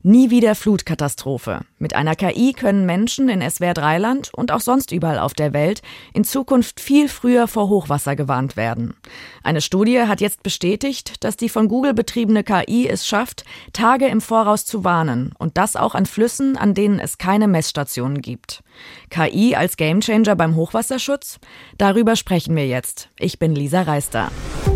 Nie wieder Flutkatastrophe. Mit einer KI können Menschen in SWR3-Land und auch sonst überall auf der Welt in Zukunft viel früher vor Hochwasser gewarnt werden. Eine Studie hat jetzt bestätigt, dass die von Google betriebene KI es schafft, Tage im Voraus zu warnen und das auch an Flüssen, an denen es keine Messstationen gibt. KI als Gamechanger beim Hochwasserschutz? Darüber sprechen wir jetzt. Ich bin Lisa Reister.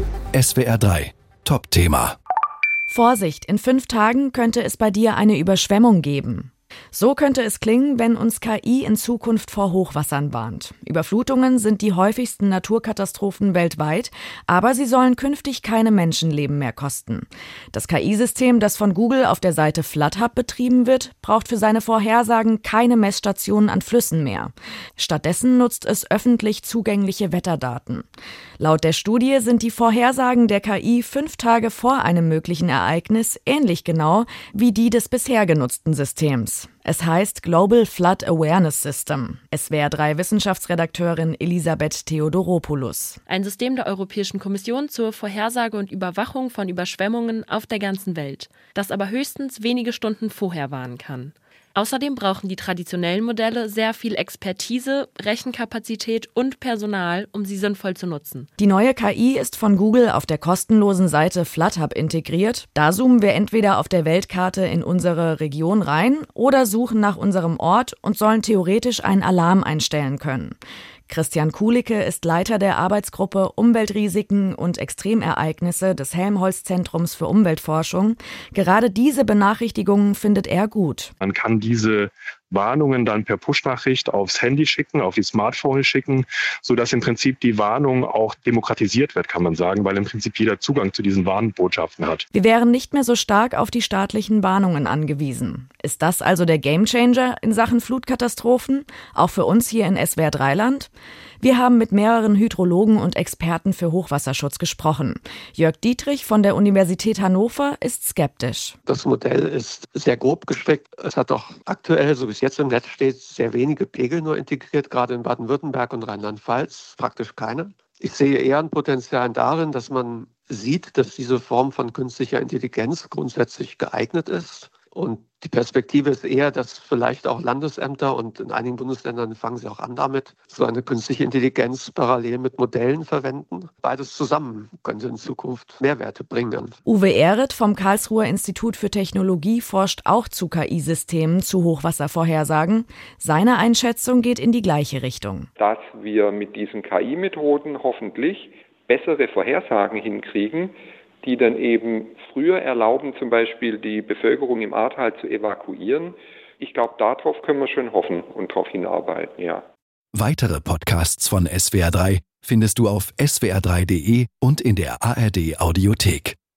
SWR3 Top-Thema. Vorsicht, in 5 Tagen könnte es bei dir eine Überschwemmung geben. So könnte es klingen, wenn uns KI in Zukunft vor Hochwassern warnt. Überflutungen sind die häufigsten Naturkatastrophen weltweit, aber sie sollen künftig keine Menschenleben mehr kosten. Das KI-System, das von Google auf der Seite FloodHub betrieben wird, braucht für seine Vorhersagen keine Messstationen an Flüssen mehr. Stattdessen nutzt es öffentlich zugängliche Wetterdaten. Laut der Studie sind die Vorhersagen der KI 5 Tage vor einem möglichen Ereignis ähnlich genau wie die des bisher genutzten Systems. Es heißt Global Flood Awareness System. SWR3-Wissenschaftsredakteurin Elisabeth Theodoropoulos. Ein System der Europäischen Kommission zur Vorhersage und Überwachung von Überschwemmungen auf der ganzen Welt, das aber höchstens wenige Stunden vorher warnen kann. Außerdem brauchen die traditionellen Modelle sehr viel Expertise, Rechenkapazität und Personal, um sie sinnvoll zu nutzen. Die neue KI ist von Google auf der kostenlosen Seite FloodHub integriert. Da zoomen wir entweder auf der Weltkarte in unsere Region rein oder suchen nach unserem Ort und sollen theoretisch einen Alarm einstellen können. Christian Kulicke ist Leiter der Arbeitsgruppe Umweltrisiken und Extremereignisse des Helmholtz-Zentrums für Umweltforschung. Gerade diese Benachrichtigungen findet er gut. Man kann diese Warnungen dann per Push-Nachricht aufs Handy schicken, auf die Smartphone schicken, sodass im Prinzip die Warnung auch demokratisiert wird, kann man sagen, weil im Prinzip jeder Zugang zu diesen Warnbotschaften hat. Wir wären nicht mehr so stark auf die staatlichen Warnungen angewiesen. Ist das also der Gamechanger in Sachen Flutkatastrophen, auch für uns hier in SWR3-Land? Wir haben mit mehreren Hydrologen und Experten für Hochwasserschutz gesprochen. Jörg Dietrich von der Universität Hannover ist skeptisch. Das Modell ist sehr grob gestrickt. Es hat doch aktuell, so wie es jetzt im Netz steht, sehr wenige Pegel nur integriert, gerade in Baden-Württemberg und Rheinland-Pfalz, praktisch keine. Ich sehe eher ein Potenzial darin, dass man sieht, dass diese Form von künstlicher Intelligenz grundsätzlich geeignet ist. Und die Perspektive ist eher, dass vielleicht auch Landesämter und in einigen Bundesländern fangen sie auch an damit, so eine künstliche Intelligenz parallel mit Modellen verwenden. Beides zusammen könnte in Zukunft Mehrwerte bringen. Uwe Ehret vom Karlsruher Institut für Technologie forscht auch zu KI-Systemen zu Hochwasservorhersagen. Seine Einschätzung geht in die gleiche Richtung. Dass wir mit diesen KI-Methoden hoffentlich bessere Vorhersagen hinkriegen, die dann eben früher erlauben, zum Beispiel die Bevölkerung im Ahrtal zu evakuieren. Ich glaube, darauf können wir schon hoffen und darauf hinarbeiten, ja. Weitere Podcasts von SWR3 findest du auf swr3.de und in der ARD Audiothek.